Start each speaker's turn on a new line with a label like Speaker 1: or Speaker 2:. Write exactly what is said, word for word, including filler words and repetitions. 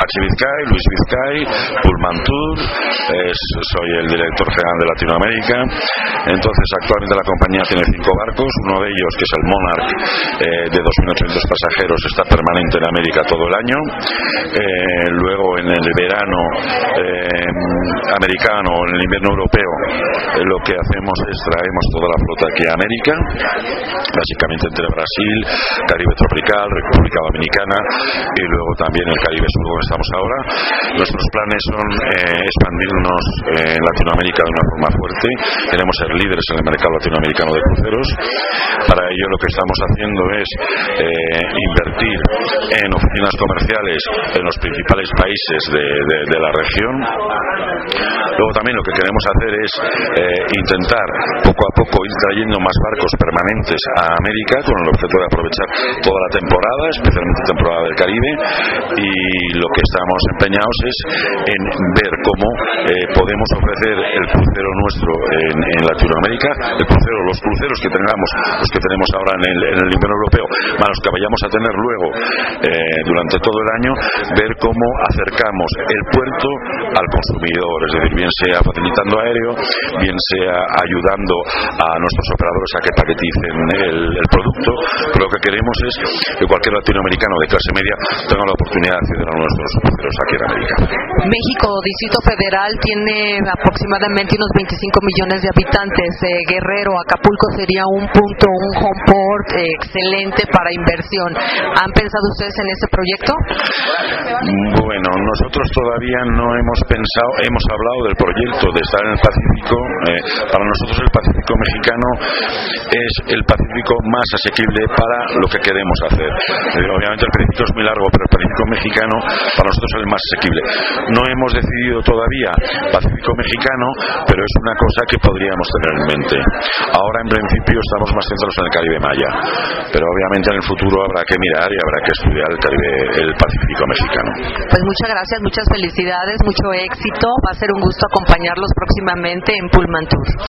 Speaker 1: Pachi Vizcay, Luis Vizcay, Pullman Tour, es, soy el director general de Latinoamérica. Entonces, actualmente la compañía tiene cinco barcos, uno de ellos, que es el Monarch, eh, de dos mil ochocientos pasajeros, está permanente en América todo el año. Eh, luego, en el verano eh, americano o en el invierno europeo, eh, lo que hacemos es traemos toda la flota aquí a América, básicamente entre Brasil, Caribe tropical, República Dominicana y luego también el Caribe Sur, donde estamos ahora. Nuestros planes son eh, expandirnos en Latinoamérica de una forma fuerte. Queremos ser líderes en el mercado latinoamericano de cruceros. Para ello lo que estamos haciendo es eh, invertir en oficinas comerciales en los principales países de, de, de la región. Luego también lo que queremos hacer es eh, intentar poco a poco ir trayendo más barcos permanentes a América con el objeto de aprovechar toda la temporada, especialmente temporada del Caribe, y lo que estamos empeñados es en ver cómo eh, podemos ofrecer el crucero nuestro en, en Latinoamérica, el crucero, los cruceros que tengamos, los que tenemos ahora en el, en el invierno europeo, más los que vayamos a tener luego eh, durante todo el año, ver cómo acercamos el puerto al consumidor, es decir, bien sea facilitando aéreo, bien sea ayudando a nuestros operadores a que paqueticen el, el producto. Pero lo que queremos es que cualquier latinoamericano de clase media tenga la oportunidad de acceder a nuestros cruceros aquí en América.
Speaker 2: México, Distrito Federal, tiene aproximadamente unos veinticinco millones de habitantes. Eh, Guerrero, Acapulco sería un punto, un home port eh, excelente para inversión. ¿Han pensado ustedes en ese proyecto?
Speaker 1: Bueno, nosotros todavía no hemos pensado, hemos hablado del proyecto de estar en el Pacífico. Eh, para nosotros el Pacífico mexicano es el Pacífico más asequible para lo que queremos hacer. Eh, obviamente el Pacífico es muy largo, pero el Pacífico mexicano para nosotros es el más asequible. No hemos decidido todavía Pacífico mexicano, pero es una cosa que podríamos tener en mente. Ahora en principio estamos más centrados en el Caribe Maya, pero obviamente en el futuro habrá que mirar y habrá que estudiar el Caribe, el Pacífico mexicano.
Speaker 2: Pues muchas gracias, muchas felicidades, mucho éxito. Va a ser un gusto acompañarlos próximamente en Pullman Tour.